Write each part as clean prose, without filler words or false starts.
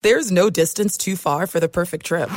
There's no distance too far for the perfect trip.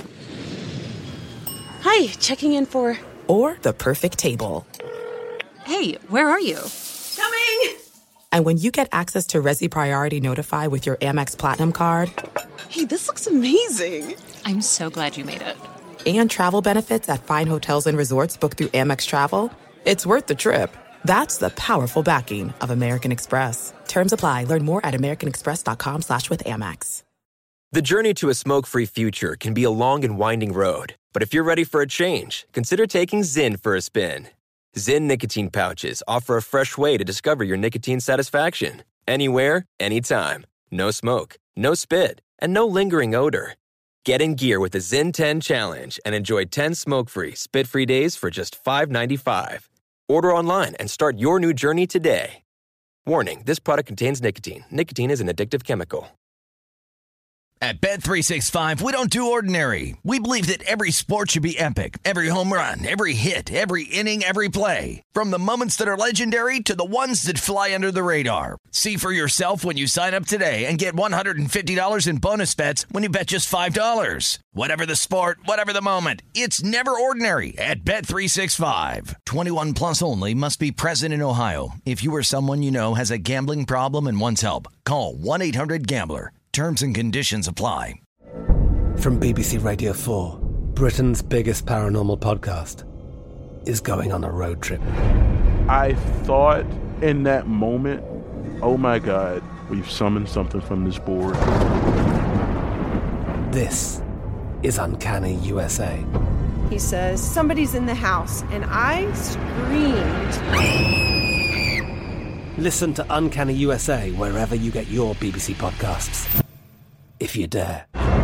Hi, checking in for... Or the perfect table. Hey, where are you? Coming! And when you get access to Resi Priority Notify with your Amex Platinum card... Hey, this looks amazing. I'm so glad you made it. And travel benefits at fine hotels and resorts booked through Amex Travel, it's worth the trip. That's the powerful backing of American Express. Terms apply. Learn more at americanexpress.com/withAmex. The journey to a smoke-free future can be a long and winding road. But if you're ready for a change, consider taking Zyn for a spin. Zyn nicotine pouches offer a fresh way to discover your nicotine satisfaction. Anywhere, anytime. No smoke, no spit, and no lingering odor. Get in gear with the Zyn 10 Challenge and enjoy 10 smoke-free, spit-free days for just $5.95. Order online and start your new journey today. Warning, this product contains nicotine. Nicotine is an addictive chemical. At Bet365, we don't do ordinary. We believe that every sport should be epic. Every home run, every hit, every inning, every play. From the moments that are legendary to the ones that fly under the radar. See for yourself when you sign up today and get $150 in bonus bets when you bet just $5. Whatever the sport, whatever the moment, it's never ordinary at Bet365. 21 plus only. Must be present in Ohio. If you or someone you know has a gambling problem and wants help, call 1-800-GAMBLER. Terms and conditions apply. From BBC Radio 4, Britain's biggest paranormal podcast is going on a road trip. I thought in that moment, oh my God, we've summoned something from this board. This is Uncanny USA. He says, somebody's in the house, and I screamed. Listen to Uncanny USA wherever you get your BBC podcasts, if you dare.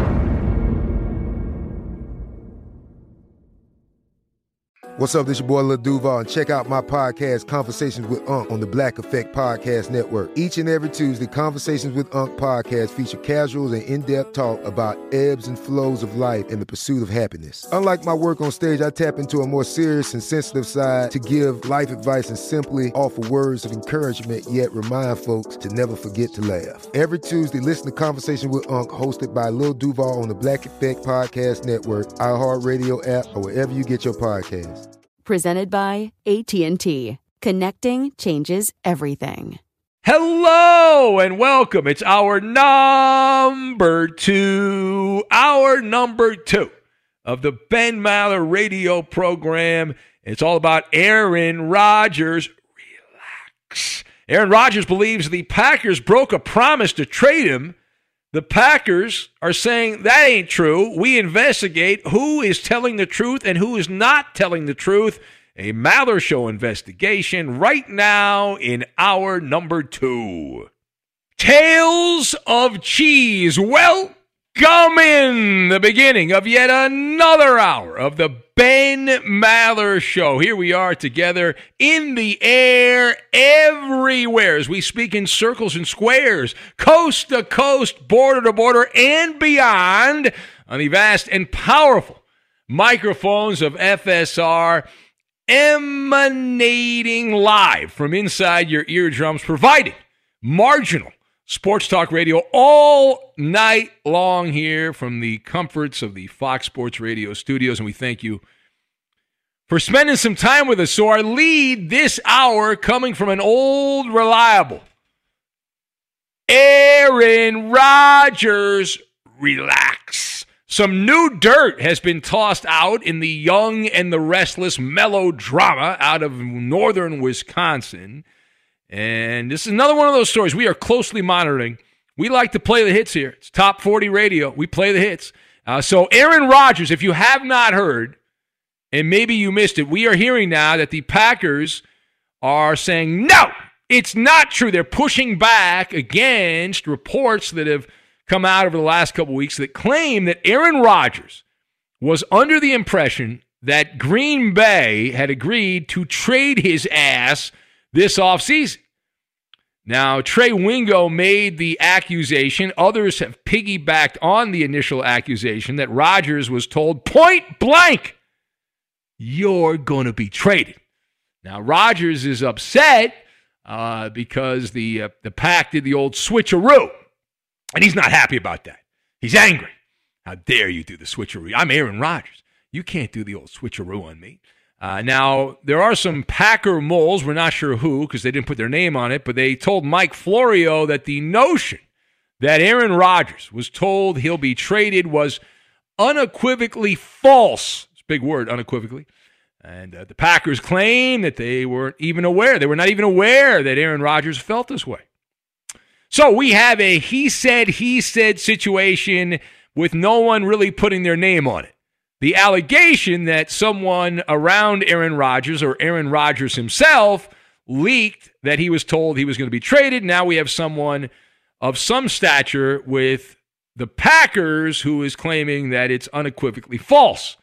What's up, this your boy Lil Duval, and check out my podcast, Conversations with Unc, on the Black Effect Podcast Network. Each and every Tuesday, Conversations with Unc podcast feature casuals and in-depth talk about ebbs and flows of life and the pursuit of happiness. Unlike my work on stage, I tap into a more serious and sensitive side to give life advice and simply offer words of encouragement, yet remind folks to never forget to laugh. Every Tuesday, listen to Conversations with Unc, hosted by Lil Duval on the Black Effect Podcast Network, iHeartRadio app, or wherever you get your podcasts. Presented by AT&T. Connecting changes everything. Hello and welcome. It's our number two of the Ben Maller radio program. It's all about Aaron Rodgers. Relax. Aaron Rodgers believes the Packers broke a promise to trade him. The Packers are saying that ain't true. We investigate who is telling the truth and who is not telling the truth. A Maller Show investigation right now in our number two. Tales of Cheese. Welcome in the beginning of yet another hour of the Ben Maller Show. Here we are together in the air everywhere as we speak in circles and squares, coast to coast, border to border, and beyond on the vast and powerful microphones of FSR, emanating live from inside your eardrums, providing marginal sports talk radio all night long here from the comforts of the Fox Sports Radio studios, and we thank you for spending some time with us. So our lead this hour coming from an old reliable, Aaron Rodgers. Relax. Some new dirt has been tossed out in the Young and the Restless melodrama out of northern Wisconsin. And this is another one of those stories we are closely monitoring. We like to play the hits here. It's Top 40 Radio. We play the hits. So Aaron Rodgers, if you have not heard, and maybe you missed it, we are hearing now that the Packers are saying, no, it's not true. They're pushing back against reports that have come out over the last couple weeks that claim that Aaron Rodgers was under the impression that Green Bay had agreed to trade his ass this offseason. Now, Trey Wingo made the accusation. Others have piggybacked on the initial accusation that Rodgers was told point blank, you're going to be traded. Now, Rodgers is upset because the Pack did the old switcheroo, and he's not happy about that. He's angry. How dare you do the switcheroo? I'm Aaron Rodgers. You can't do the old switcheroo on me. Now, there are some Packer moles. We're not sure who because they didn't put their name on it, but they told Mike Florio that the notion that Aaron Rodgers was told he'll be traded was unequivocally false. It's a big word, unequivocally. And the Packers claim that they weren't even aware. They were not even aware that Aaron Rodgers felt this way. So we have a he said situation with no one really putting their name on it. The allegation that someone around Aaron Rodgers or Aaron Rodgers himself leaked that he was told he was going to be traded. Now we have someone of some stature with the Packers who is claiming that it's unequivocally false.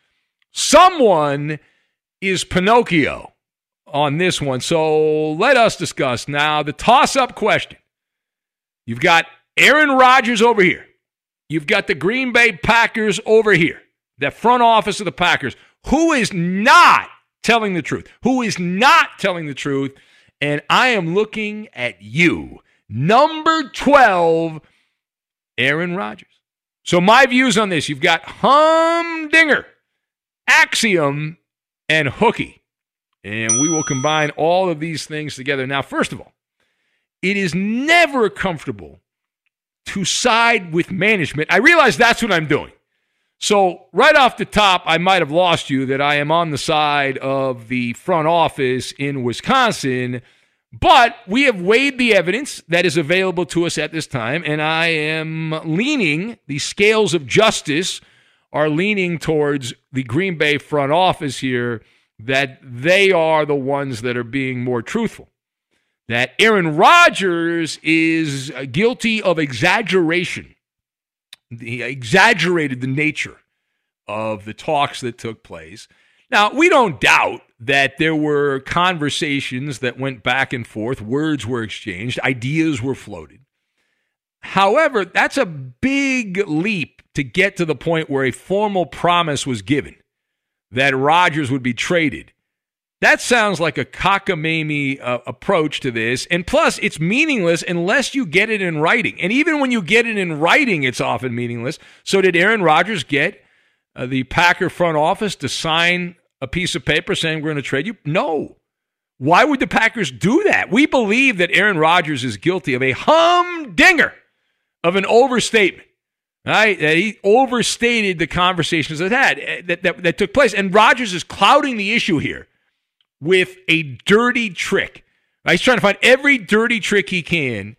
Someone is Pinocchio on this one. So let us discuss now the toss-up question. You've got Aaron Rodgers over here. You've got the Green Bay Packers over here. The front office of the Packers. Who is not telling the truth? Who is not telling the truth? And I am looking at you. Number 12, Aaron Rodgers. So my views on this, you've got Humdinger, Axiom, and Hookie. And we will combine all of these things together. Now, first of all, it is never comfortable to side with management. I realize that's what I'm doing. So right off the top, I might have lost you that I am on the side of the front office in Wisconsin, but we have weighed the evidence that is available to us at this time, and I am leaning, the scales of justice are leaning towards the Green Bay front office here, that they are the ones that are being more truthful. That Aaron Rodgers is guilty of exaggeration. He exaggerated the nature of the talks that took place. Now, we don't doubt that there were conversations that went back and forth, words were exchanged, ideas were floated. However, that's a big leap to get to the point where a formal promise was given that Rodgers would be traded. That sounds like a cockamamie approach to this. And plus, it's meaningless unless you get it in writing. And even when you get it in writing, it's often meaningless. So did Aaron Rodgers get the Packer front office to sign a piece of paper saying we're going to trade you? No. Why would the Packers do that? We believe that Aaron Rodgers is guilty of a humdinger of an overstatement. Right? That he overstated the conversations that took place. And Rodgers is clouding the issue here with a dirty trick. He's trying to find every dirty trick he can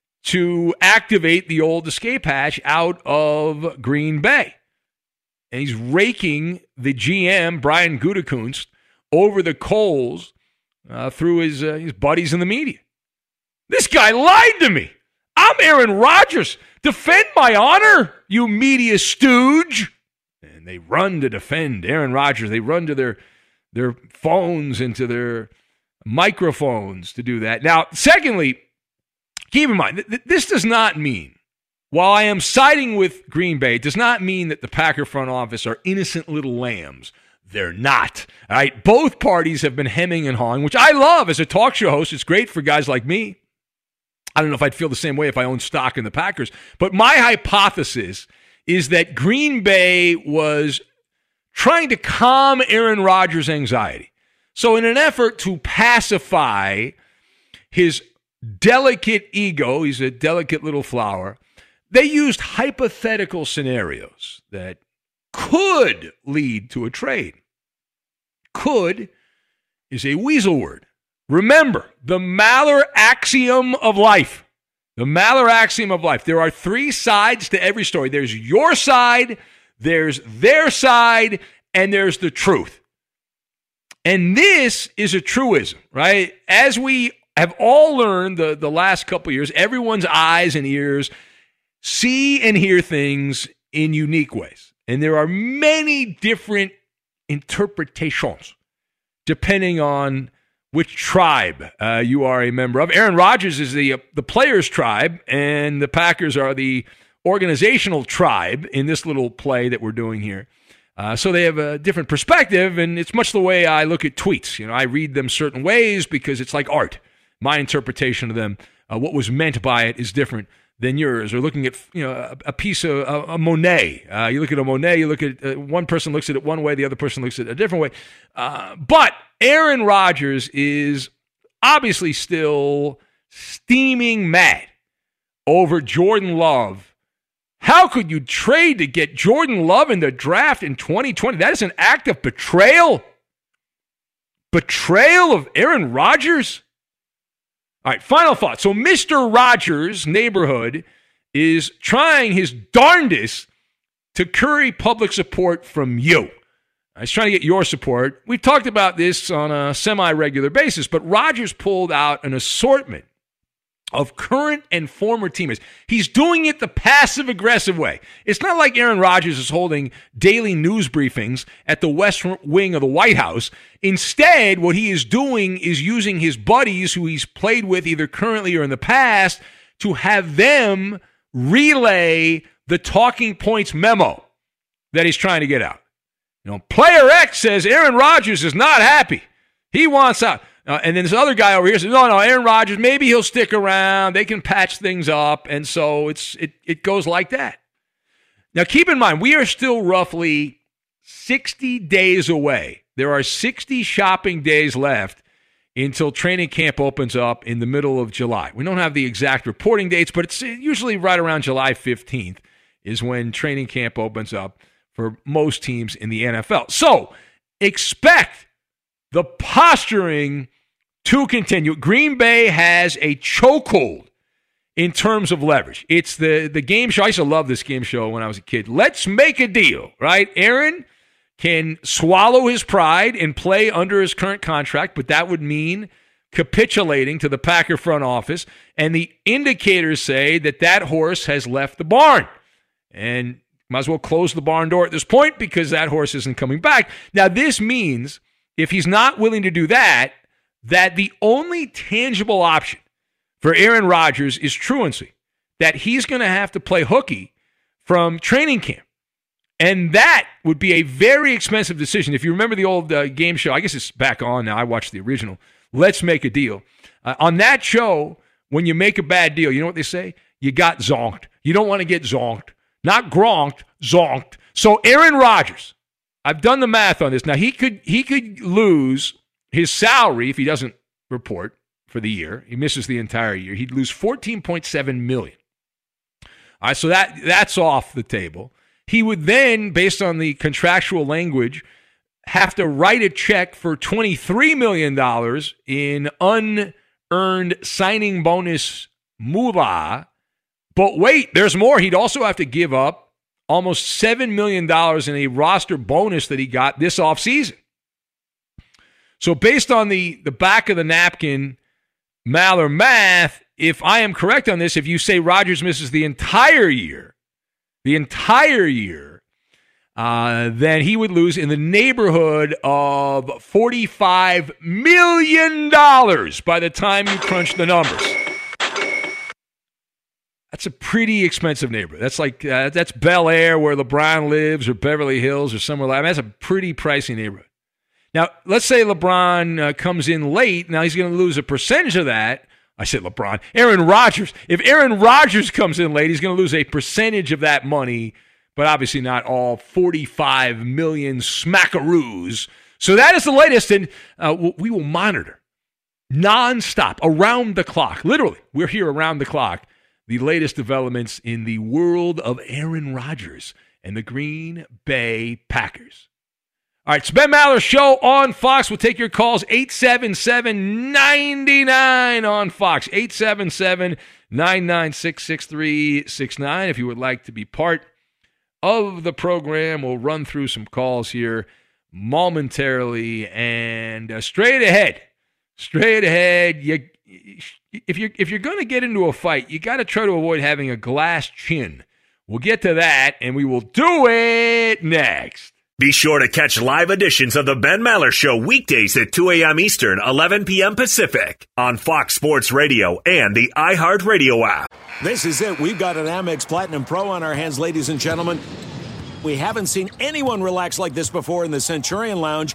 to activate the old escape hatch out of Green Bay. And he's raking the GM, Brian Gutekunst, over the coals through his buddies in the media. This guy lied to me. I'm Aaron Rodgers. Defend my honor, you media stooge. And they run to defend Aaron Rodgers. They run to their phones into their microphones to do that. Now, secondly, keep in mind, this does not mean, while I am siding with Green Bay, it does not mean that the Packer front office are innocent little lambs. They're not. All right? Both parties have been hemming and hawing, which I love as a talk show host. It's great for guys like me. I don't know if I'd feel the same way if I owned stock in the Packers. But my hypothesis is that Green Bay was trying to calm Aaron Rodgers' anxiety. So in an effort to pacify his delicate ego, he's a delicate little flower, they used hypothetical scenarios that could lead to a trade. Could is a weasel word. Remember, the Maller axiom of life. The Maller axiom of life. There are three sides to every story. There's your side, there's their side, and there's the truth. And this is a truism, right? As we have all learned the last couple of years, everyone's eyes and ears see and hear things in unique ways. And there are many different interpretations depending on which tribe you are a member of. Aaron Rodgers is the players' tribe, and the Packers are the organizational tribe in this little play that we're doing here. So they have a different perspective, and it's much the way I look at tweets. You know, I read them certain ways because it's like art. My interpretation of them, what was meant by it, is different than yours, or looking at a piece of a Monet. You look at a Monet, you look at one person looks at it one way, the other person looks at it a different way. But Aaron Rodgers is obviously still steaming mad over Jordan Love. How could you trade to get Jordan Love in the draft in 2020? That is an act of betrayal. Betrayal of Aaron Rodgers? All right, final thought. So Mr. Rogers' neighborhood is trying his darndest to curry public support from you. He's trying to get your support. We've talked about this on a semi-regular basis, but Rogers pulled out an assortment of current and former teammates. He's doing it the passive-aggressive way. It's not like Aaron Rodgers is holding daily news briefings at the west wing of the White House. Instead, what he is doing is using his buddies who he's played with either currently or in the past to have them relay the talking points memo that he's trying to get out. Player X says Aaron Rodgers is not happy. He wants out. And then this other guy over here says, no, Aaron Rodgers, maybe he'll stick around. They can patch things up. And so it goes like that. Now, keep in mind, we are still roughly 60 days away. There are 60 shopping days left until training camp opens up in the middle of July. We don't have the exact reporting dates, but it's usually right around July 15th is when training camp opens up for most teams in the NFL. So expect the posturing to continue. Green Bay has a chokehold in terms of leverage. It's the game show. I used to love this game show when I was a kid. Let's make a deal, right? Aaron can swallow his pride and play under his current contract, but that would mean capitulating to the Packer front office. And the indicators say that horse has left the barn. And might as well close the barn door at this point because that horse isn't coming back. Now, this means if he's not willing to do that the only tangible option for Aaron Rodgers is truancy, that he's going to have to play hooky from training camp. And that would be a very expensive decision. If you remember the old game show, I guess it's back on now. I watched the original. Let's Make a Deal. On that show, when you make a bad deal, you know what they say? You got zonked. You don't want to get zonked. Not gronked, zonked. So Aaron Rodgers, I've done the math on this. Now, he could lose his salary if he doesn't report for the year. He misses the entire year. He'd lose $14.7 million. All right, so that's off the table. He would then, based on the contractual language, have to write a check for $23 million in unearned signing bonus moolah. But wait, there's more. He'd also have to give up almost $7 million in a roster bonus that he got this offseason. So based on the back of the napkin Maller math, if I am correct on this, if you say Rodgers misses the entire year, then he would lose in the neighborhood of $45 million by the time you crunch the numbers. That's a pretty expensive neighborhood. That's like that's Bel Air where LeBron lives, or Beverly Hills, or somewhere like that. That's a pretty pricey neighborhood. Now, let's say LeBron comes in late. Now he's going to lose a percentage of that. I said LeBron. Aaron Rodgers. If Aaron Rodgers comes in late, he's going to lose a percentage of that money, but obviously not all 45 million smackaroos. So that is the latest, and we will monitor nonstop, around the clock. Literally, we're here around the clock. The latest developments in the world of Aaron Rodgers and the Green Bay Packers. All right, it's Ben Maller Show on Fox. We'll take your calls, 877-99 on Fox, 877-996-6369. If you would like to be part of the program, we'll run through some calls here momentarily. And straight ahead, if you're going to get into a fight, you got to try to avoid having a glass chin. We'll get to that, and we will do it next. Be sure to catch live editions of the Ben Maller Show weekdays at 2 a.m. Eastern, 11 p.m. Pacific on Fox Sports Radio and the iHeartRadio app. This is it. We've got an Amex Platinum Pro on our hands, ladies and gentlemen. We haven't seen anyone relax like this before in the Centurion Lounge.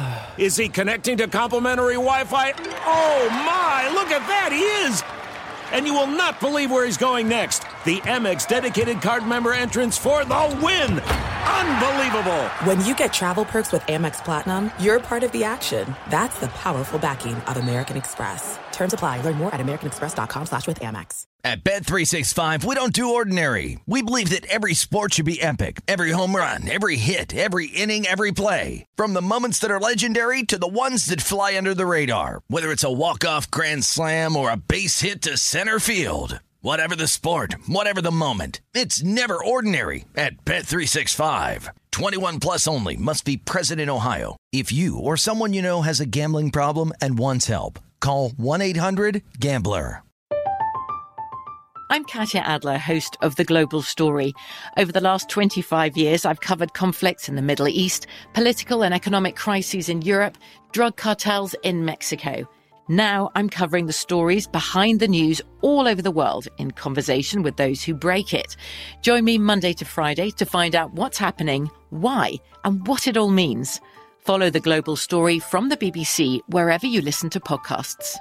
Is he connecting to complimentary Wi-Fi? Oh, my. Look at that. He is. and you will not believe where he's going next. The Amex dedicated card member entrance for the win. Unbelievable. When you get travel perks with Amex Platinum, you're part of the action. That's the powerful backing of American Express. Terms apply. Learn more at americanexpress.com/withAmex. At Bet365, we don't do ordinary. We believe that every sport should be epic. Every home run, every hit, every inning, every play. From the moments that are legendary to the ones that fly under the radar. Whether it's a walk-off grand slam or a base hit to center field. Whatever the sport, whatever the moment, it's never ordinary at Bet365. 21 plus only. Must be present in Ohio. If you or someone you know has a gambling problem and wants help, call 1-800-GAMBLER. I'm Katya Adler, host of The Global Story. Over the last 25 years, I've covered conflicts in the Middle East, political and economic crises in Europe, drug cartels in Mexico. Now I'm covering the stories behind the news all over the world in conversation with those who break it. Join me Monday to Friday to find out what's happening, why, and what it all means. Follow The Global Story from the BBC wherever you listen to podcasts.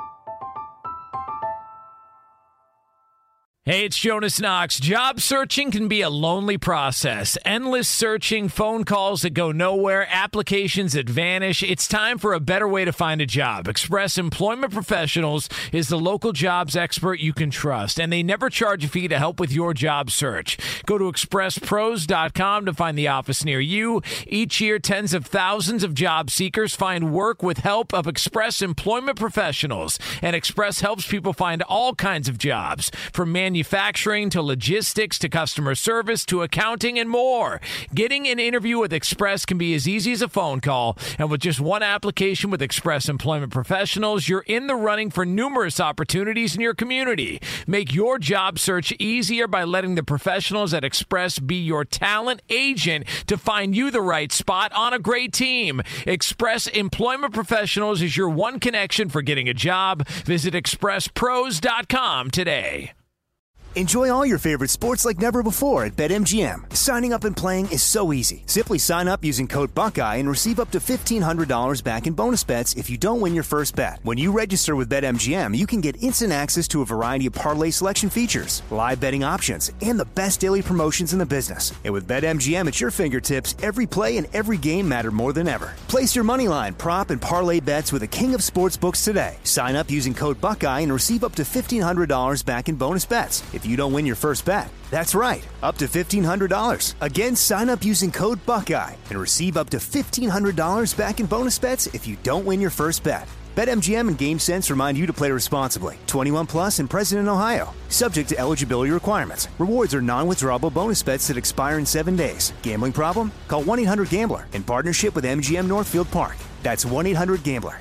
Hey, it's Jonas Knox. Job searching can be a lonely process. Endless searching, phone calls that go nowhere, applications that vanish. It's time for a better way to find a job. Express Employment Professionals is the local jobs expert you can trust, and they never charge a fee to help with your job search. Go to expresspros.com to find the office near you. Each year, tens of thousands of job seekers find work with help of Express Employment Professionals, and Express helps people find all kinds of jobs, from manufacturing to logistics to customer service to accounting and more. Getting an interview with Express can be as easy as a phone call, and with just one application with Express Employment Professionals, you're in the running for numerous opportunities in your community. Make your job search easier by letting the professionals at Express be your talent agent to find you the right spot on a great team. Express Employment Professionals is your one connection for getting a job. Visit expresspros.com today. Enjoy all your favorite sports like never before at BetMGM. Signing up and playing is so easy. Simply sign up using code Buckeye and receive up to $1,500 back in bonus bets if you don't win your first bet. When you register with BetMGM, you can get instant access to a variety of parlay selection features, live betting options, and the best daily promotions in the business. And with BetMGM at your fingertips, every play and every game matter more than ever. Place your moneyline, prop, and parlay bets with the king of sportsbooks today. Sign up using code Buckeye and receive up to $1,500 back in bonus bets if you don't win your first bet. That's right, up to $1,500. Again, sign up using code Buckeye and receive up to $1,500 back in bonus bets if you don't win your first bet. BetMGM and GameSense remind you to play responsibly. 21 plus and present in Ohio. Subject to eligibility requirements. Rewards are non-withdrawable bonus bets that expire in 7 days. Gambling problem? Call 1-800-GAMBLER in partnership with MGM Northfield Park. That's 1-800-GAMBLER.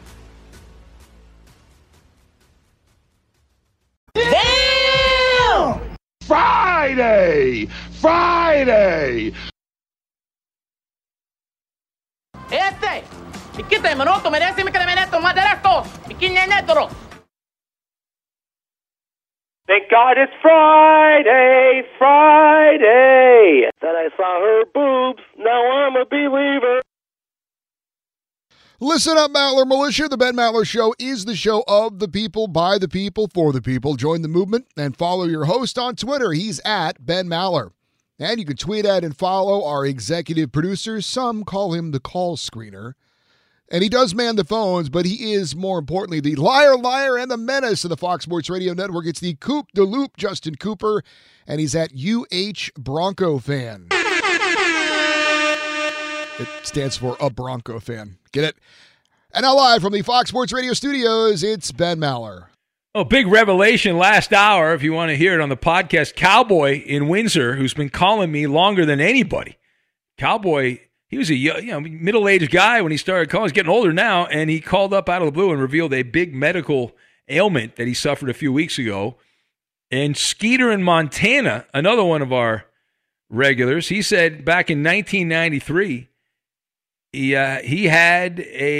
Friday! Ikite minuto merece mi minuto más de esto. Thank God it's Friday. That I saw her boobs. Now I'm a believer. Listen up, Maller Militia. The Ben Maller Show is the show of the people, by the people, for the people. Join the movement and follow your host on Twitter. He's at Ben Maller. And you can tweet at and follow our executive producers. Some call him the call screener. And he does man the phones, but he is, more importantly, the liar, and the menace of the Fox Sports Radio Network. It's the Coop de Loop, Justin Cooper, and he's at UH Bronco Fan. It stands for a Bronco fan. Get it? And now live from the Fox Sports Radio studios, it's Ben Maller. Oh, big revelation last hour, if you want to hear it on the podcast. Cowboy in Windsor, who's been calling me longer than anybody. Cowboy, he was a middle-aged guy when he started calling. He's getting older now, and he called up out of the blue and revealed a big medical ailment that he suffered a few weeks ago. And Skeeter in Montana, another one of our regulars, he said back in 1993, he had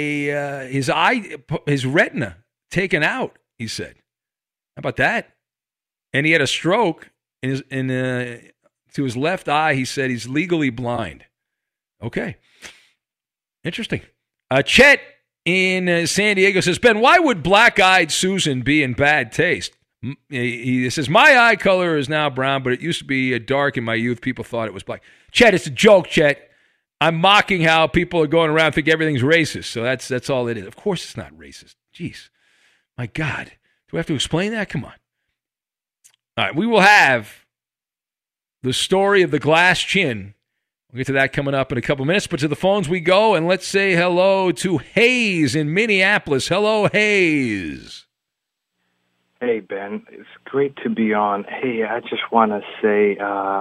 his retina taken out, he said. How about that? And he had a stroke to his left eye. He said he's legally blind. Okay. Interesting. Chet in San Diego says, Ben, why would Black-Eyed Susan be in bad taste? He says, my eye color is now brown, but it used to be dark in my youth. People thought it was black. Chet, it's a joke, Chet. I'm mocking how people are going around think everything's racist. So that's all it is. Of course it's not racist. Jeez. My God. Do I have to explain that? Come on. All right. We will have the story of the glass chin. We'll get to that coming up in a couple minutes. But to the phones we go, and let's say hello to Hayes in Minneapolis. Hello, Hayes. Hey, Ben. It's great to be on. Hey, I just want to say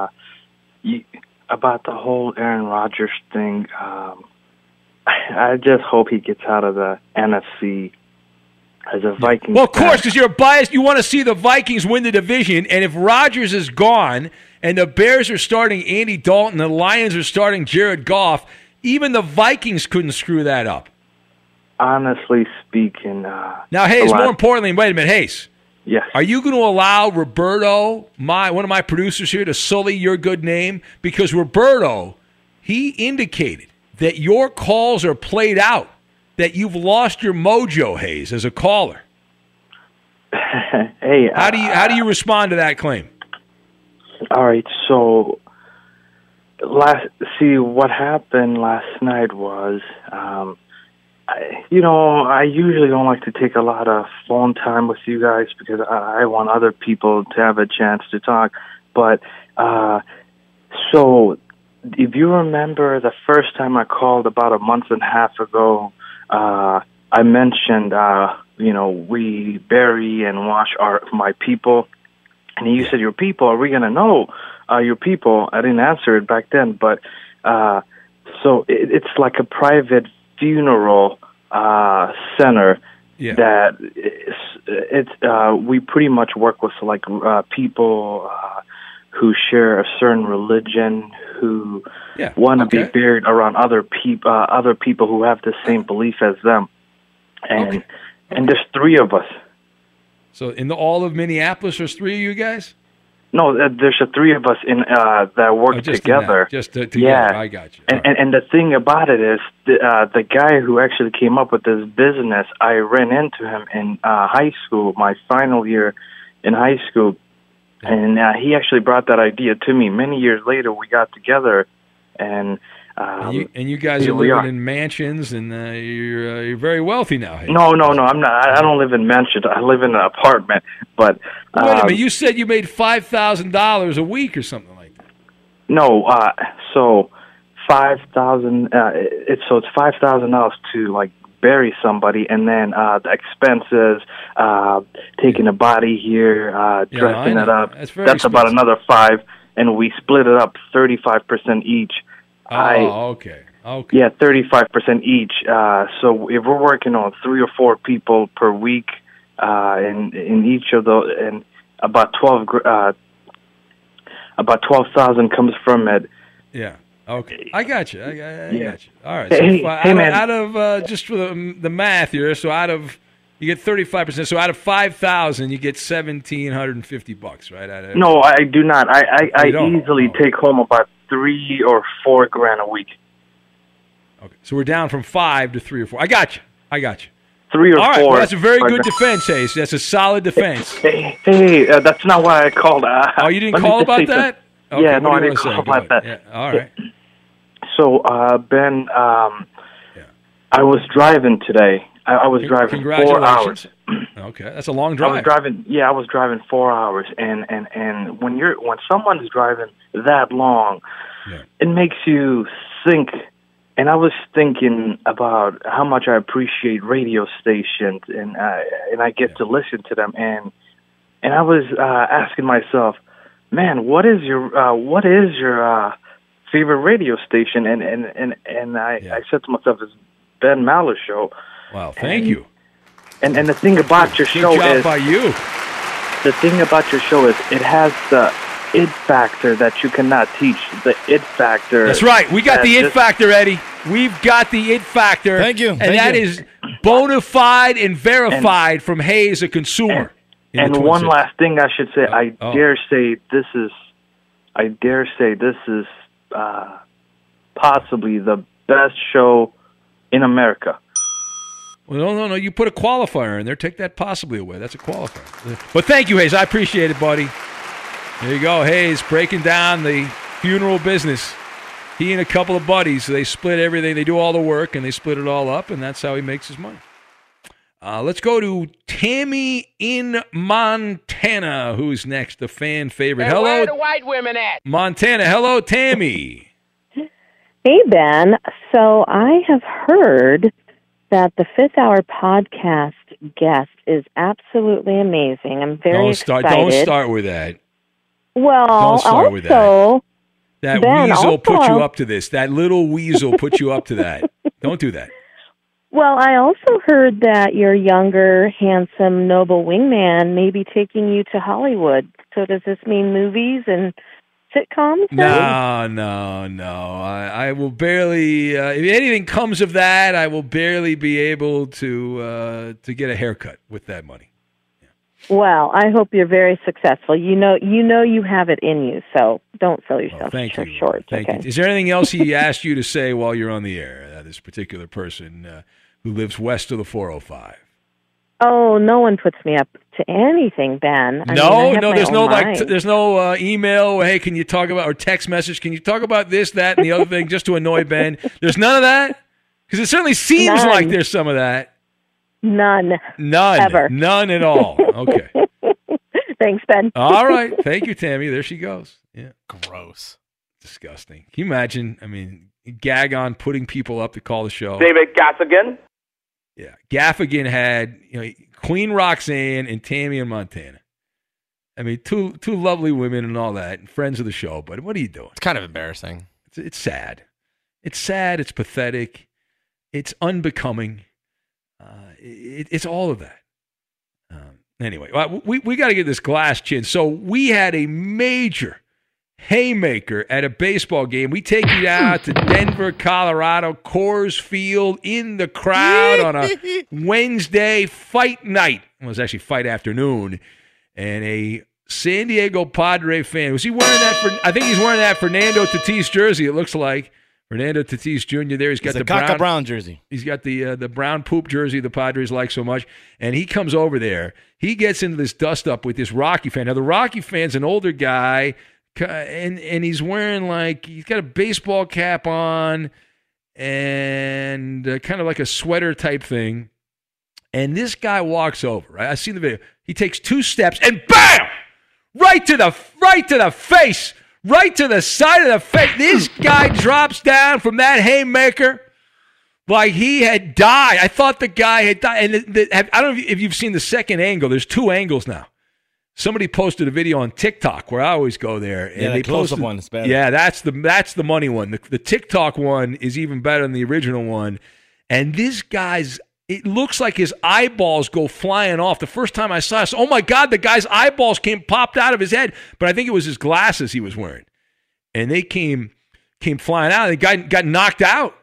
about the whole Aaron Rodgers thing. I just hope he gets out of the NFC as a Vikings. Well, of course, because you're biased. You want to see the Vikings win the division. And if Rodgers is gone and the Bears are starting Andy Dalton, the Lions are starting Jared Goff, even the Vikings couldn't screw that up. Honestly speaking. Now, Hayes, more importantly, wait a minute, Hayes. Yes. Are you going to allow Roberto, one of my producers here, to sully your good name? Because Roberto, he indicated that your calls are played out, that you've lost your mojo, Hayes, as a caller. Hey, how do you respond to that claim? All right, so what happened last night was, I usually don't like to take a lot of phone time with you guys because I want other people to have a chance to talk. But so if you remember the first time I called about a month and a half ago, I mentioned, we bury and wash my people. And you said, your people, are we going to know your people? I didn't answer it back then. But so it's like a private funeral center that we pretty much work with like people who share a certain religion, who want to be buried around other people who have the same belief as them, and there's three of us. So in all of Minneapolis, there's three of you guys? No, there's three of us that work together. Just together. Yeah, I got you. And the thing about it is, the guy who actually came up with this business, I ran into him in high school, my final year in high school, and he actually brought that idea to me. Many years later, we got together, and you guys are living in mansions, and you're very wealthy now. Hey? No, I'm not. I don't live in mansions. I live in an apartment. But wait a minute, you said you made $5,000 a week or something like that. No, so $5,000. It's $5,000 to like bury somebody, and then the expenses, taking a body here, dressing it up. That's about another $5,000, and we split it up 35% each. Okay. Yeah, 35% each. So if we're working on 3 or 4 people per week, in each of those, and about 12,000 comes from it. Yeah. Okay. I got you. I got you. All right. Hey, So man. out of just for the math here, so you get 35%. So out of 5,000, you get $1,750, right? No, I do not. I don't? easily take home about $3,000 or $4,000 a week. Okay. So we're down from 5 to 3 or 4. I got you. 3 or 4. All right. Well, that's a very good defense, Hayes. That's a solid defense. Hey, that's not why I called. You didn't call about that? Okay, yeah, no, I didn't call about that. Yeah. All right. So, Ben, I was driving today. I was driving 4 hours. Okay, that's a long drive. I was driving 4 hours, and when someone's driving that long, it makes you think. And I was thinking about how much I appreciate radio stations, and I get to listen to them, and I was asking myself, man, what is your favorite radio station? And I said to myself, it's Ben Maller Show. Wow, thank you. And the thing about your show Good job by you. The thing about your show is it has the it factor that you cannot teach. The it factor. That's right. We got the it factor, Eddie. We've got the it factor. Thank you. And that is bona fide and verified from Hayes, a consumer. And one last thing I should say, I dare say this is possibly the best show in America. Well, no. You put a qualifier in there. Take that possibly away. That's a qualifier. But thank you, Hayes. I appreciate it, buddy. There you go, Hayes, breaking down the funeral business. He and a couple of buddies, they split everything. They do all the work, and they split it all up, and that's how he makes his money. Let's go to Tammy in Montana, who's next, the fan favorite. Hey, hello, where are the white women at? Montana. Hello, Tammy. Hey, Ben. So I have heard that the Fifth Hour podcast guest is absolutely amazing. I'm very excited. Don't start with that. Well, Don't start with that. That Ben, weasel put also- you up to this. That little weasel put you up to that. Don't do that. Well, I also heard that your younger, handsome, noble wingman may be taking you to Hollywood. So does this mean movies and sitcoms? then? No. I will barely. If anything comes of that, I will barely be able to get a haircut with that money. Well, I hope you're very successful. You know you have it in you, so don't sell yourself Thank you. short. Thank okay? you. Is there anything else he asked you to say while you're on the air? This particular person who lives west of the 405. Oh, no one puts me up to anything, Ben. I mean, I have there's my no own mind. there's no email. Hey, can you talk about or text message? Can you talk about this, that, and the other thing just to annoy Ben? There's none of that because it certainly seems like there's some of that. None. Ever. None at all. Okay. Thanks, Ben. All right. Thank you, Tammy. There she goes. Yeah. Gross. Disgusting. Can you imagine? I mean, Gaggon putting people up to call the show. David Gaffigan. Yeah. Gaffigan had Queen Roxanne and Tammy in Montana. I mean, two lovely women and all that, and friends of the show. But what are you doing? It's kind of embarrassing. It's sad. It's sad. It's pathetic. It's unbecoming. It's all of that. Anyway, we got to get this glass chin. So we had a major haymaker at a baseball game. We take you out to Denver, Colorado, Coors Field, in the crowd on a Wednesday fight night. Well, it was actually fight afternoon. And a San Diego Padre fan. Was he wearing that? I think he's wearing that Fernando Tatis jersey, it looks like. Fernando Tatis Jr. there. He's got the brown jersey. He's got the brown poop jersey the Padres like so much. And he comes over there. He gets into this dust-up with this Rocky fan. Now, the Rocky fan's an older guy, and he's wearing he's got a baseball cap on and kind of like a sweater type thing. And this guy walks over. Right? I seen the video. He takes 2 steps and bam! Right to the face. Right to the side of the face. This guy drops down from that haymaker like he had died. I thought the guy had died. And I don't know if you've seen the second angle. There's 2 angles now. Somebody posted a video on TikTok where I always go there. And they close-up posted, one is better. Yeah, that's the money one. The TikTok one is even better than the original one. And this guy's, it looks like his eyeballs go flying off. The first time I saw it, oh my God, the guy's eyeballs popped out of his head. But I think it was his glasses he was wearing. And they came flying out. And the guy got knocked out.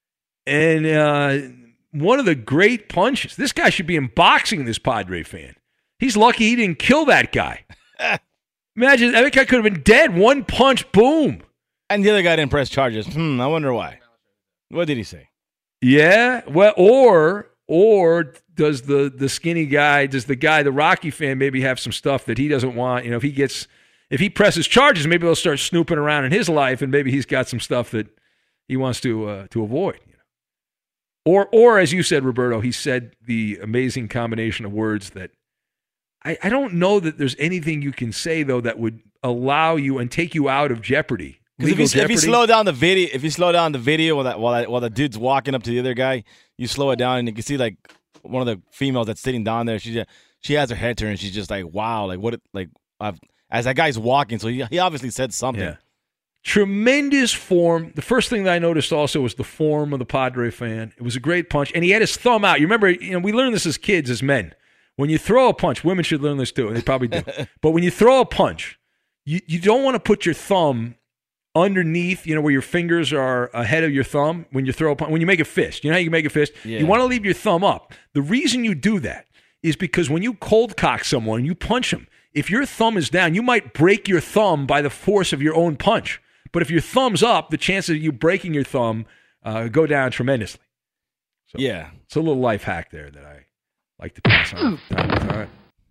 And one of the great punches. This guy should be in boxing, this Padre fan. He's lucky he didn't kill that guy. Imagine, that guy could have been dead. One punch, boom. And the other guy didn't press charges. I wonder why. What did he say? Yeah, well, or does the skinny guy, the Rocky fan maybe have some stuff that he doesn't want? If he presses charges, maybe they'll start snooping around in his life, and maybe he's got some stuff that he wants to avoid. Or as you said, Roberto, he said the amazing combination of words that I don't know that there's anything you can say though that would allow you and take you out of jeopardy. If you slow down the video, while the dude's walking up to the other guy, you slow it down and you can see like one of the females that's sitting down there. She has her head turned and she's just like, wow, as that guy's walking. So he obviously said something. Yeah. Tremendous form. The first thing that I noticed also was the form of the Padre fan. It was a great punch, and he had his thumb out. You remember, we learned this as kids, as men. When you throw a punch, women should learn this too, and they probably do. But when you throw a punch, you don't want to put your thumb underneath, where your fingers are ahead of your thumb when you throw a punch. When you make a fist, you know how you make a fist? Yeah. You want to leave your thumb up. The reason you do that is because when you cold cock someone and you punch them, if your thumb is down, you might break your thumb by the force of your own punch. But if your thumb's up, the chances of you breaking your thumb go down tremendously. So yeah, it's a little life hack there that I like to pass on from time to time.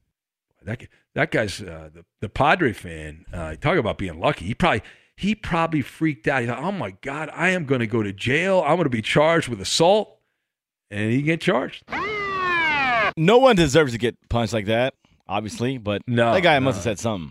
That guy's the Padre fan. Talk about being lucky. He probably freaked out. He thought, "Oh my God, I am going to go to jail. I'm going to be charged with assault," and he get charged. No one deserves to get punched like that, obviously, but that guy must have said something.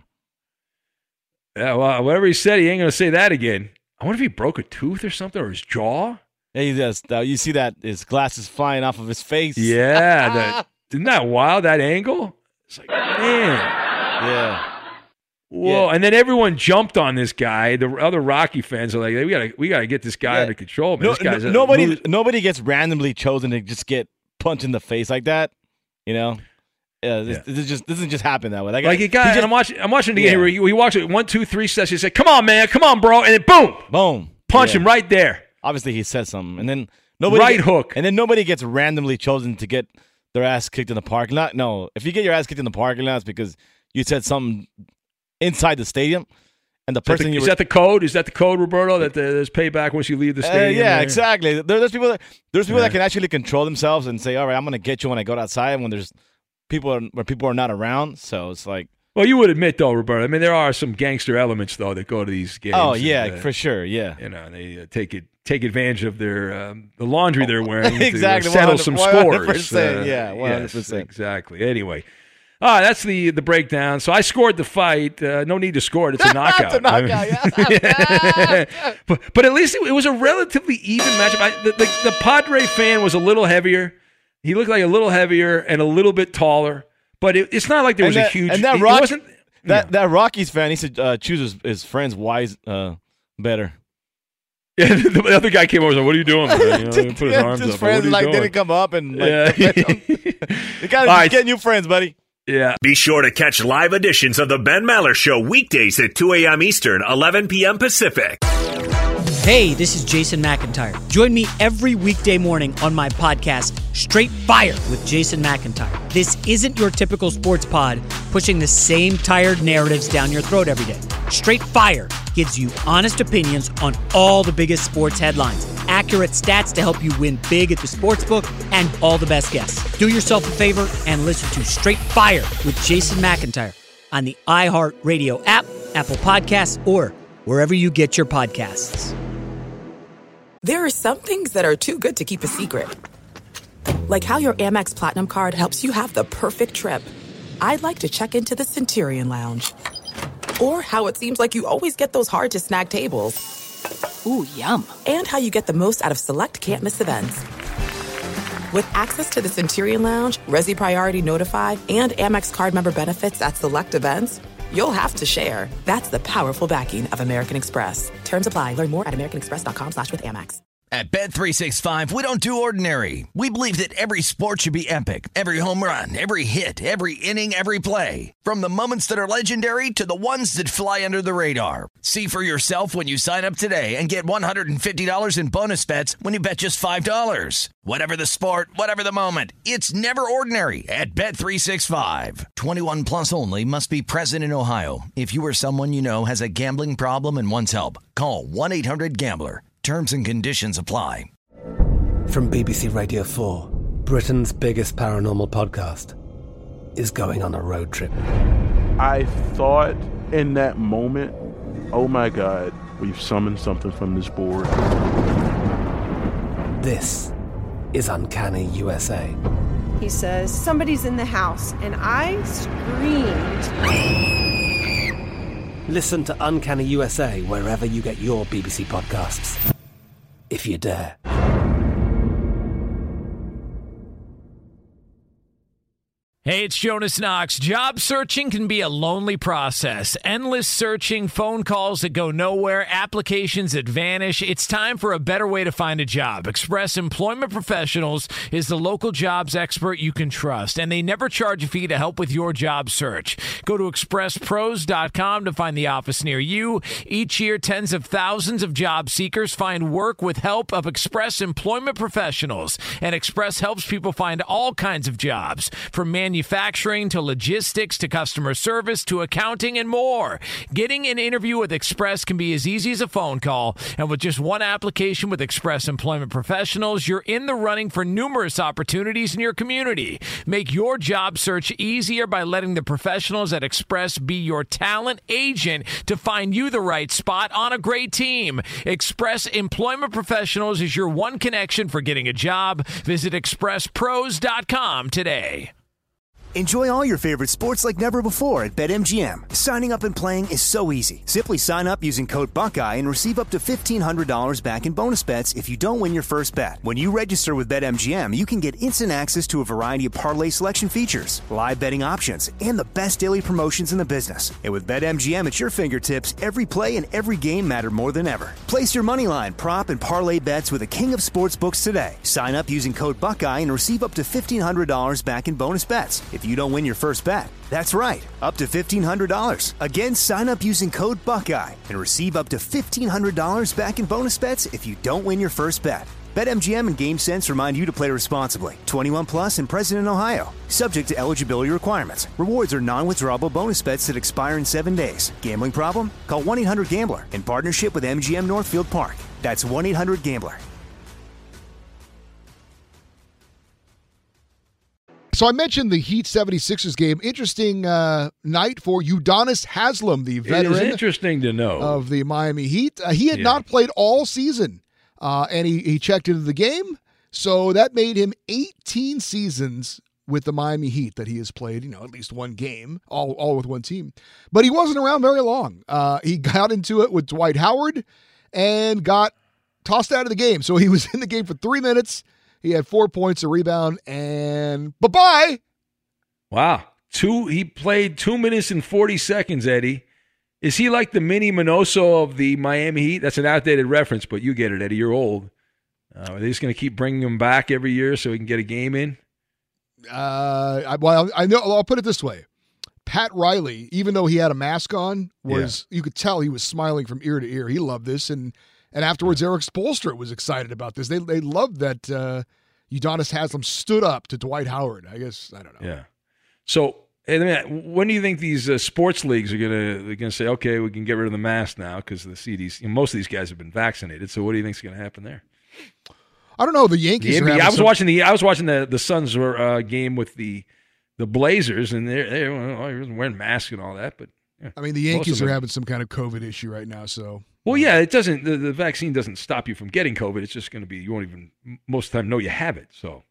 Yeah, well, whatever he said, he ain't going to say that again. I wonder if he broke a tooth or something, or his jaw. Yeah, he does. You see that his glasses flying off of his face. Yeah, isn't that wild? That angle. It's like, man. Yeah. Whoa! Yeah. And then everyone jumped on this guy. The other Rocky fans are like, we gotta get this guy under control. Man. This guy's nobody gets randomly chosen to just get punched in the face like that. You know, this doesn't just happen that way. That guy, like a guy, and I'm watching the game where he walks it 1, 2, 3 steps. He said, "Come on, man, come on, bro," and then boom, punch him right there. Obviously, he said something, and then nobody hook, and then nobody gets randomly chosen to get their ass kicked in the parking lot. No, if you get your ass kicked in the parking lot, it's because you said something inside the stadium, and the person is that the code? Is that the code, Roberto? That there's payback once you leave the stadium? Yeah, exactly. There's people that can actually control themselves and say, "All right, I'm going to get you when I go outside when there's people are not around." So it's like, well, you would admit though, Roberto. I mean, there are some gangster elements though that go to these games. Oh yeah, for sure. Yeah, they take advantage of their the laundry they're wearing exactly, to settle some scores. 100%, yeah, 100%. Yes, exactly. Anyway. That's the breakdown. So I scored the fight. No need to score it. It's a knockout. It's a knockout, yeah. but at least it was a relatively even matchup. The Padre fan was a little heavier. He looked like a little heavier and a little bit taller. But it's not like there was a huge... And that Rockies fan, he said choose his friends wise better. Yeah, the other guy came over and said, "What are you doing?" Put his arms his up. friends didn't come up and you gotta get new friends, buddy. Yeah. Be sure to catch live editions of the Ben Maller Show weekdays at 2 a.m. Eastern, 11 p.m. Pacific. Hey, this is Jason McIntyre. Join me every weekday morning on my podcast, Straight Fire with Jason McIntyre. This isn't your typical sports pod pushing the same tired narratives down your throat every day. Straight Fire gives you honest opinions on all the biggest sports headlines, accurate stats to help you win big at the sportsbook, and all the best guests. Do yourself a favor and listen to Straight Fire with Jason McIntyre on the iHeartRadio app, Apple Podcasts, or wherever you get your podcasts. There are some things that are too good to keep a secret. Like how your Amex Platinum card helps you have the perfect trip. I'd like to check into the Centurion Lounge. Or how it seems like you always get those hard-to-snag tables. Ooh, yum. And how you get the most out of select can't-miss events. With access to the Centurion Lounge, Resi Priority Notify, and Amex card member benefits at select events, you'll have to share. That's the powerful backing of American Express. Terms apply. Learn more at americanexpress.com/withAmex. At Bet365, we don't do ordinary. We believe that every sport should be epic. Every home run, every hit, every inning, every play. From the moments that are legendary to the ones that fly under the radar. See for yourself when you sign up today and get $150 in bonus bets when you bet just $5. Whatever the sport, whatever the moment, it's never ordinary at Bet365. 21 plus only. Must be present in Ohio. If you or someone you know has a gambling problem and wants help, call 1-800-GAMBLER. Terms and conditions apply. From BBC Radio 4, Britain's biggest paranormal podcast is going on a road trip. I thought in that moment, oh my God, we've summoned something from this board. This is Uncanny USA. He says, somebody's in the house, and I screamed. Listen to Uncanny USA wherever you get your BBC podcasts, if you dare. Hey, it's Jonas Knox. Job searching can be a lonely process. Endless searching, phone calls that go nowhere, applications that vanish. It's time for a better way to find a job. Express Employment Professionals is the local jobs expert you can trust, and they never charge a fee to help with your job search. Go to expresspros.com to find the office near you. Each year, tens of thousands of job seekers find work with help of Express Employment Professionals, and Express helps people find all kinds of jobs, from manufacturing manufacturing to logistics to customer service to accounting and more. Getting an interview with Express can be as easy as a phone call. And with just one application with Express Employment Professionals, you're in the running for numerous opportunities in your community. Make your job search easier by letting the professionals at Express be your talent agent to find you the right spot on a great team. Express Employment Professionals is your one connection for getting a job. Visit expresspros.com today. Enjoy all your favorite sports like never before at BetMGM. Signing up and playing is so easy. Simply sign up using code Buckeye and receive up to $1,500 back in bonus bets if you don't win your first bet. When you register with BetMGM, you can get instant access to a variety of parlay selection features, live betting options, and the best daily promotions in the business. And with BetMGM at your fingertips, every play and every game matter more than ever. Place your moneyline, prop, and parlay bets with the king of sportsbooks today. Sign up using code Buckeye and receive up to $1,500 back in bonus bets if you don't win your first bet. That's right, up to $1,500. Again, sign up using code Buckeye and receive up to $1,500 back in bonus bets if you don't win your first bet. BetMGM and GameSense remind you to play responsibly. 21 plus and present in Ohio. Subject to eligibility requirements. Rewards are non-withdrawable bonus bets that expire in 7 days. Gambling problem? Call 1-800-GAMBLER in partnership with MGM Northfield Park. That's 1-800-GAMBLER. So I mentioned the Heat 76ers game. Interesting night for Udonis Haslem, the veteran. It is interesting to know. Of the Miami Heat. He had not played all season, and he checked into the game. So that made him 18 seasons with the Miami Heat that he has played, at least one game, all with one team. But he wasn't around very long. He got into it with Dwight Howard and got tossed out of the game. So he was in the game for 3 minutes. He had 4 points, a rebound, and bye-bye. Wow. He played 2 minutes and 40 seconds, Eddie. Is he like the mini Minoso of the Miami Heat? That's an outdated reference, but you get it, Eddie. You're old. Are they just going to keep bringing him back every year so he can get a game in? I know. I'll put it this way. Pat Riley, even though he had a mask on, you could tell he was smiling from ear to ear. He loved this, and afterwards, Eric Spoelstra was excited about this. They loved that Udonis Haslem stood up to Dwight Howard. I guess, I don't know. Yeah. So, when do you think these sports leagues are going to say, okay, we can get rid of the mask now because the CDC, most of these guys have been vaccinated. So what do you think is going to happen there? I don't know. The Yankees. I was watching the Suns game with the Blazers, and they're wearing masks and all that. But I mean, the Yankees are having some kind of COVID issue right now. So. Well, yeah, it doesn't. The vaccine doesn't stop you from getting COVID. It's just going to be you won't even most of the time know you have it. So,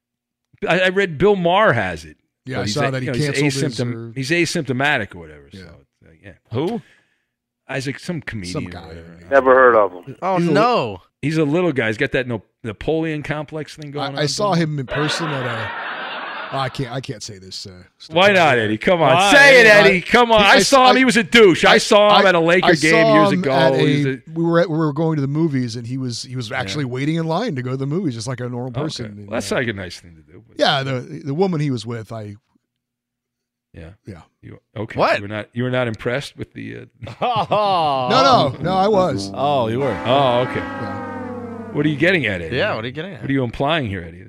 I read Bill Maher has it. Yeah, I saw that he canceled he's asymptomatic or whatever. Yeah. So, Who? Isaac, some comedian. Some guy. Never heard of him. Oh, no. He's a little guy. He's got that Napoleon complex thing going on. I saw him in person at a. I can't say this. Why not, Eddie? Come on. Say it, Eddie. Come on. I saw him. He was a douche. I saw him at a Laker game years ago. We were going to the movies, and he was actually waiting in line to go to the movies, just like a normal person. Okay. Well, that's like a nice thing to do. But. Yeah, the woman he was with, Yeah. Okay. What? You were not impressed with the. No, I was. Oh, you were. Oh, okay. Yeah. What are you getting at, Eddie? Yeah, what are you getting at? What are you implying here, Eddie?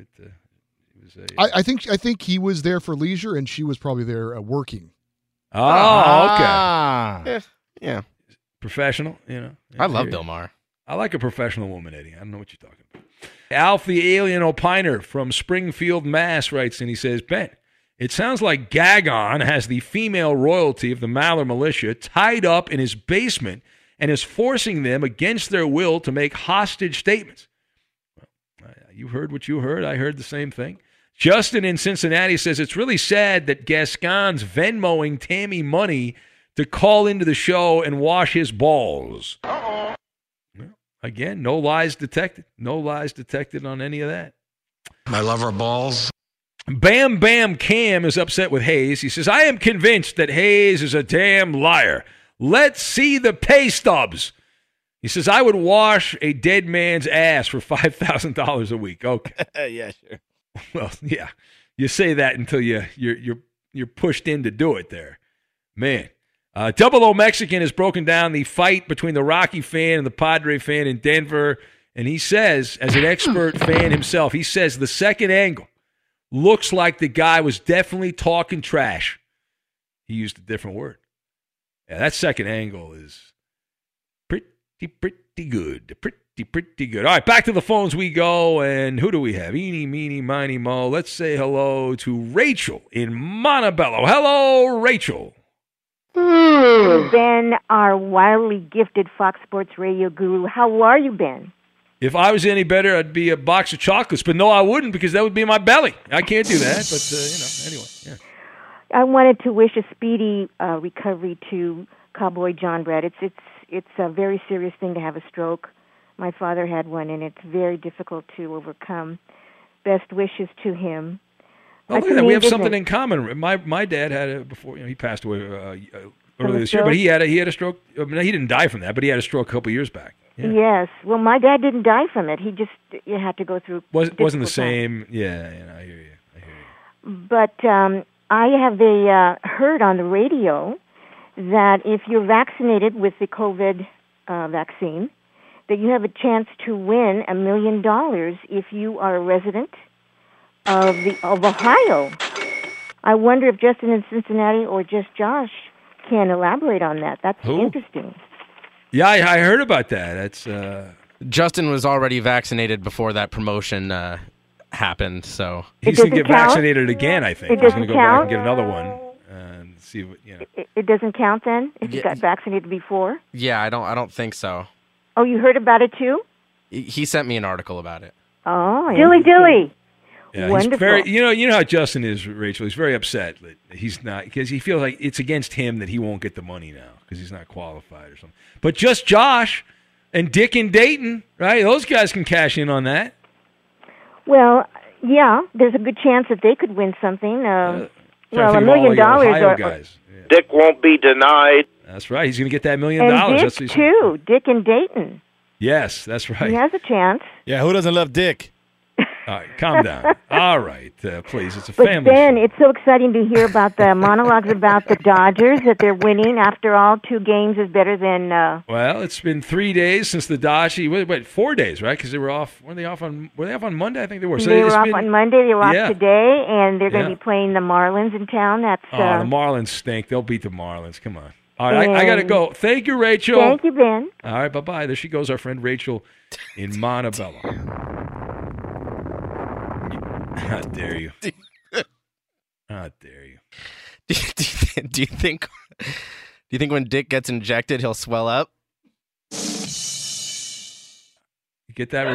I think he was there for leisure, and she was probably there working. Oh, okay. Yeah. Professional, I love Bill Maher. I like a professional woman, Eddie. I don't know what you're talking about. Alf the Alien Opiner from Springfield, Mass. writes, and he says, Ben, it sounds like Gagon has the female royalty of the Maller militia tied up in his basement and is forcing them against their will to make hostage statements. Well, you heard what you heard. I heard the same thing. Justin in Cincinnati says it's really sad that Gascon's Venmoing Tammy money to call into the show and wash his balls. Uh-oh. Well, again, no lies detected. No lies detected on any of that. I love our balls. Bam Bam Cam is upset with Hayes. He says, I am convinced that Hayes is a damn liar. Let's see the pay stubs. He says, I would wash a dead man's ass for $5,000 a week. Okay. Yeah, sure. Well, yeah, you say that until you're pushed in to do it there. Man, Double O Mexican has broken down the fight between the Rocky fan and the Padre fan in Denver, and he says, as an expert fan himself, he says the second angle looks like the guy was definitely talking trash. He used a different word. Yeah, that second angle is pretty good. Pretty good. All right, back to the phones we go. And who do we have? Eeny, meeny, miny, mo. Let's say hello to Rachel in Montebello. Hello, Rachel. Ben, our wildly gifted Fox Sports radio guru. How are you, Ben? If I was any better, I'd be a box of chocolates. But no, I wouldn't, because that would be my belly. I can't do that. But, anyway. Yeah. I wanted to wish a speedy recovery to Cowboy John Brad. It's a very serious thing to have a stroke. My father had one, and it's very difficult to overcome. Best wishes to him. Oh, yeah, we have something in common. My dad had it before. He passed away earlier this year, but he had a stroke. I mean, he didn't die from that, but he had a stroke a couple years back. Yeah. Yes. Well, my dad didn't die from it. He just had to go through. Wasn't the same. Yeah, I hear you. But I have heard on the radio that if you're vaccinated with the COVID vaccine, that you have a chance to win $1 million if you are a resident of Ohio. I wonder if Justin in Cincinnati or just Josh can elaborate on that. That's interesting. Yeah, I heard about that. That's Justin was already vaccinated before that promotion happened, so he's going to get vaccinated again. I think he's going to go back and get another one and see what It doesn't count then if you got vaccinated before. Yeah, I don't think so. Oh, you heard about it too? He sent me an article about it. Oh, dilly. Yeah, wonderful. He's very, you know how Justin is, Rachel. He's very upset that he's not, because he feels like it's against him that he won't get the money now because he's not qualified or something. But just Josh and Dick and Dayton, right? Those guys can cash in on that. Well, yeah, there's a good chance that they could win something. Well, $1 million. Ohio guys. Yeah. Dick won't be denied. That's right. He's going to get that $1 million. And Dick, that's what too. Dick and Dayton. Yes, that's right. He has a chance. Yeah, who doesn't love Dick? All right, calm down. All right, please. It's a But family Ben, show. it's so exciting to hear about the monologues about the Dodgers, that they're winning. After all, 2 games is better than... Well, it's been 3 days since the Dodgers. Wait, 4 days, right? Because they were off. Were they off on Monday? I think they were. So they were off on Monday. They were off Yeah. today, and they're going to be playing the Marlins in town. That's the Marlins stink. They'll beat the Marlins. Come on. All right, I got to go. Thank you, Rachel. Thank you, Ben. All right, bye-bye. There she goes, our friend Rachel in Montebello. How dare you? How dare you? Do you think when Dick gets injected, he'll swell up? You get that,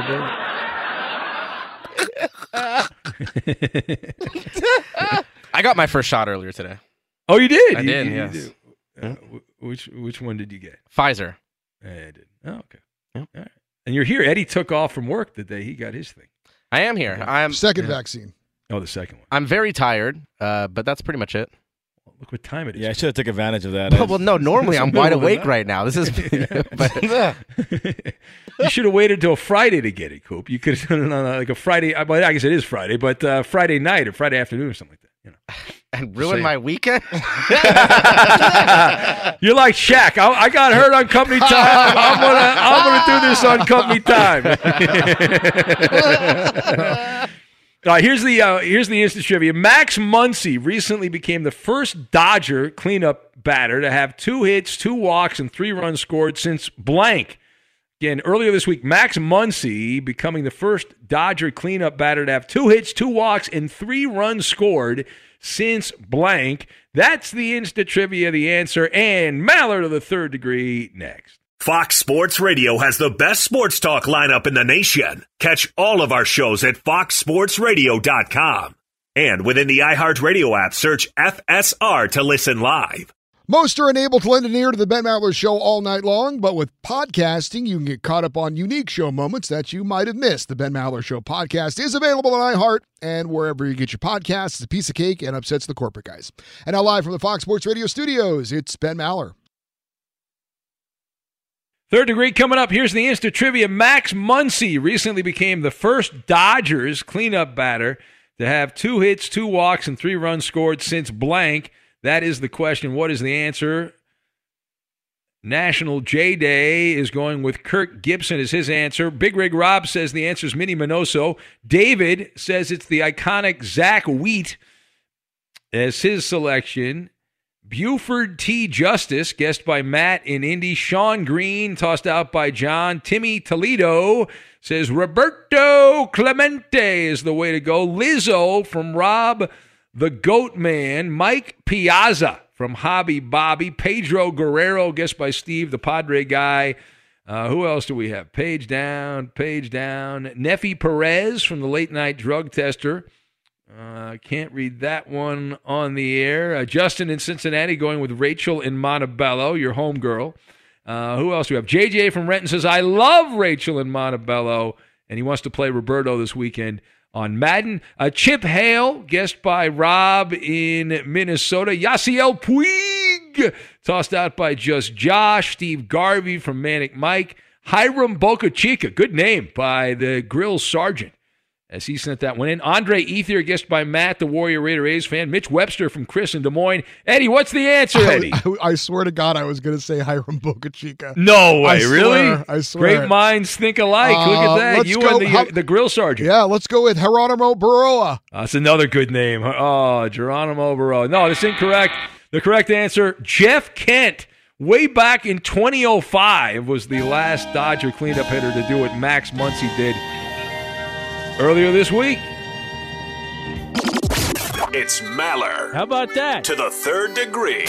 Roberto? I got my first shot earlier today. Oh, you did? I did, yes. You did. Which one did you get? Pfizer. I did. Oh, okay. All right. And you're here. Eddie took off from work the day he got his thing. I am here. I'm second vaccine. Oh, the second one. I'm very tired, but that's pretty much it. Look what time it is. Yeah, I should have took advantage of that. Well, no, normally I'm wide awake right now. This is. You should have waited till Friday to get it, Coop. You could have done it on like a Friday. Well, I guess it is Friday, but Friday night or Friday afternoon or something like that. And ruin my weekend? You're like Shaq. I got hurt on company time. I'm gonna do this on company time. All right, here's the instant trivia. Max Muncy recently became the first Dodger cleanup batter to have 2 hits, 2 walks, and 3 runs scored since blank. Again, earlier this week, Max Muncy becoming the first Dodger cleanup batter to have 2 hits, 2 walks, and 3 runs scored since blank. That's the instant trivia, the answer, and Mallard of the Third Degree next. Fox Sports Radio has the best sports talk lineup in the nation. Catch all of our shows at foxsportsradio.com. And within the iHeartRadio app, search FSR to listen live. Most are unable to lend an ear to the Ben Maller Show all night long, but with podcasting, you can get caught up on unique show moments that you might have missed. The Ben Maller Show podcast is available on iHeart and wherever you get your podcasts. It's a piece of cake and upsets the corporate guys. And now live from the Fox Sports Radio studios, it's Ben Maller. Third Degree coming up. Here's the instant trivia. Max Muncy recently became the first Dodgers cleanup batter to have 2 hits, 2 walks, and 3 runs scored since blank. That is the question. What is the answer? National J Day is going with Kirk Gibson as his answer. Big Rig Rob says the answer is Minnie Minoso. David says it's the iconic Zach Wheat as his selection. Buford T. Justice, guessed by Matt in Indy. Sean Green, tossed out by John. Timmy Toledo says Roberto Clemente is the way to go. Lizzo from Rob the Goat Man. Mike Piazza from Hobby Bobby. Pedro Guerrero, guessed by Steve, the Padre guy. Who else do we have? Page down. Neffy Perez from the Late Night Drug Tester. Can't read that one on the air. Justin in Cincinnati going with Rachel in Montebello, your homegirl. Who else do we have? JJ from Renton says, I love Rachel in Montebello, and he wants to play Roberto this weekend on Madden. Chip Hale, guessed by Rob in Minnesota. Yasiel Puig, tossed out by Just Josh. Steve Garvey from Manic Mike. Hiram Boca Chica, good name, by the Grill Sergeant, as he sent that one in. Andre Ether, guessed by Matt, the Warrior Raider A's fan. Mitch Webster from Chris in Des Moines. Eddie, what's the answer, Eddie? I swear to God, I was going to say Hiram Boca Chica. No way, really? I swear. Great minds think alike. Look at that. You and the Grill Sergeant. Yeah, let's go with Geronimo Baroa. That's another good name. Oh, Geronimo Baroa. No, that's incorrect. The correct answer, Jeff Kent. Way back in 2005 was the last Dodger cleanup hitter to do what Max Muncy did earlier this week. It's Maller. How about that? To the third degree.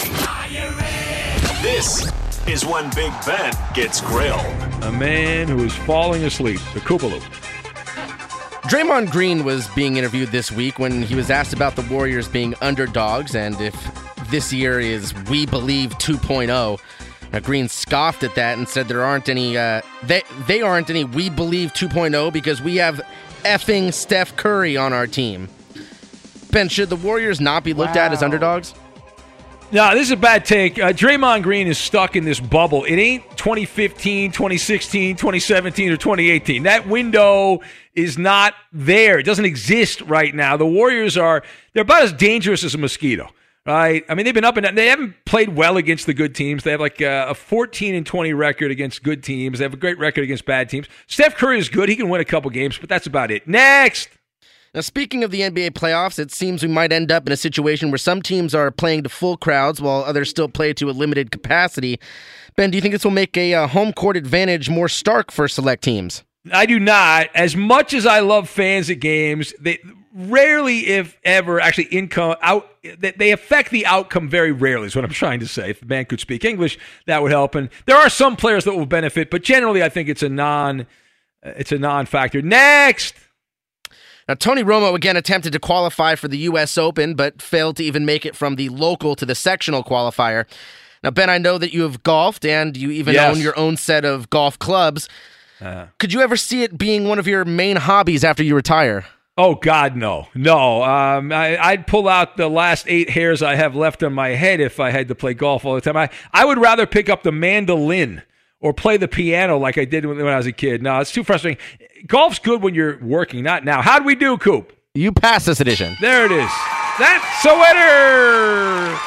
This is when Big Ben gets grilled. A man who is falling asleep, the Koopaloop. Draymond Green was being interviewed this week when he was asked about the Warriors being underdogs and if this year is We Believe 2.0. Now, Green scoffed at that and said there aren't any, they aren't any We Believe 2.0 because we have effing Steph Curry on our team. Ben, should the Warriors not be looked at as underdogs? No, this is a bad take. Draymond Green is stuck in this bubble. It ain't 2015, 2016, 2017, or 2018. That window is not there. It doesn't exist right now. The Warriors they're about as dangerous as a mosquito, right? I mean, they've been up and down. They haven't played well against the good teams. They have like a 14-20 record against good teams. They have a great record against bad teams. Steph Curry is good. He can win a couple games, but that's about it. Next! Now, speaking of the NBA playoffs, it seems we might end up in a situation where some teams are playing to full crowds while others still play to a limited capacity. Ben, do you think this will make a home court advantage more stark for select teams? I do not. As much as I love fans at games, they rarely, if ever, actually they affect the outcome very rarely is what I'm trying to say. If the man could speak English, that would help. And there are some players that will benefit, but generally I think it's a non-factor. Next! Now, Tony Romo again attempted to qualify for the U.S. Open, but failed to even make it from the local to the sectional qualifier. Now, Ben, I know that you have golfed and you even own your own set of golf clubs. Could you ever see it being one of your main hobbies after you retire? Oh, God, no. No. I'd pull out the last 8 hairs I have left on my head if I had to play golf all the time. I would rather pick up the mandolin or play the piano like I did when I was a kid. No, it's too frustrating. Golf's good when you're working, not now. How'd we do, Coop? You passed this edition. There it is. That's a winner!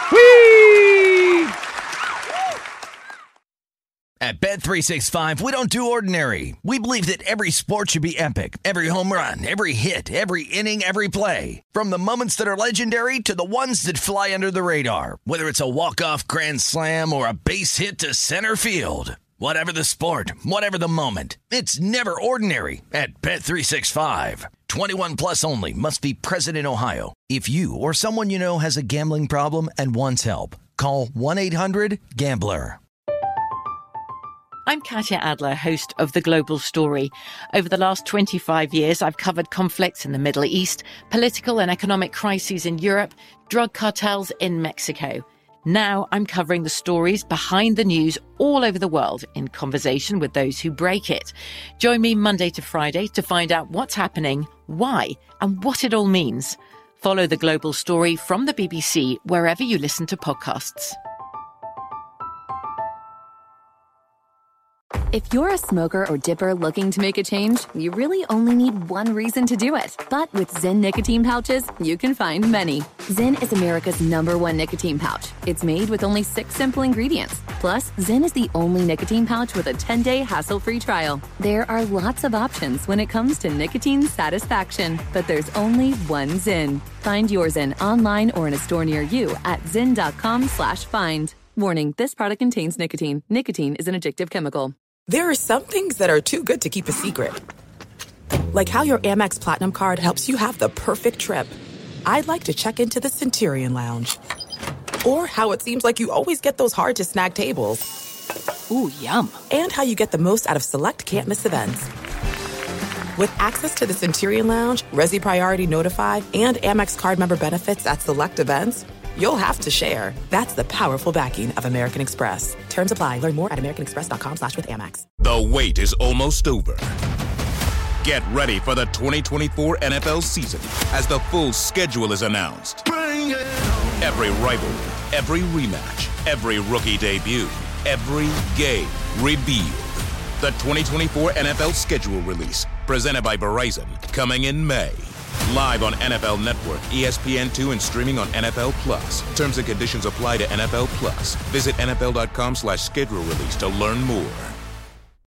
Whee! At Bet365, we don't do ordinary. We believe that every sport should be epic. Every home run, every hit, every inning, every play. From the moments that are legendary to the ones that fly under the radar. Whether it's a walk-off grand slam or a base hit to center field. Whatever the sport, whatever the moment, it's never ordinary at Bet365. 21 plus only. Must be present in Ohio. If you or someone you know has a gambling problem and wants help, call 1-800-GAMBLER. I'm Katya Adler, host of The Global Story. Over the last 25 years, I've covered conflicts in the Middle East, political and economic crises in Europe, drug cartels in Mexico. Now I'm covering the stories behind the news all over the world in conversation with those who break it. Join me Monday to Friday to find out what's happening, why, and what it all means. Follow The Global Story from the BBC wherever you listen to podcasts. If you're a smoker or dipper looking to make a change, you really only need one reason to do it. But with Zyn nicotine pouches, you can find many. Zyn is America's #1 nicotine pouch. It's made with only 6 simple ingredients. Plus, Zyn is the only nicotine pouch with a 10-day hassle-free trial. There are lots of options when it comes to nicotine satisfaction, but there's only one Zyn. Find your Zyn online or in a store near you at zyn.com/find. Warning, this product contains nicotine. Nicotine is an addictive chemical. There are some things that are too good to keep a secret. Like how your Amex Platinum card helps you have the perfect trip. I'd like to check into the Centurion Lounge. Or how it seems like you always get those hard-to-snag tables. Ooh, yum. And how you get the most out of select can't-miss events. With access to the Centurion Lounge, Resi Priority Notified, and Amex card member benefits at select events, you'll have to share. That's the powerful backing of American Express. Terms apply. Learn more at americanexpress.com/withAmex. The wait is almost over. Get ready for the 2024 NFL season as the full schedule is announced. Every rivalry, every rematch, every rookie debut, every game revealed. The 2024 NFL schedule release, presented by Verizon, coming in May. Live on NFL Network, ESPN2, and streaming on NFL Plus. Terms and conditions apply to NFL Plus. Visit NFL.com/schedule release to learn more.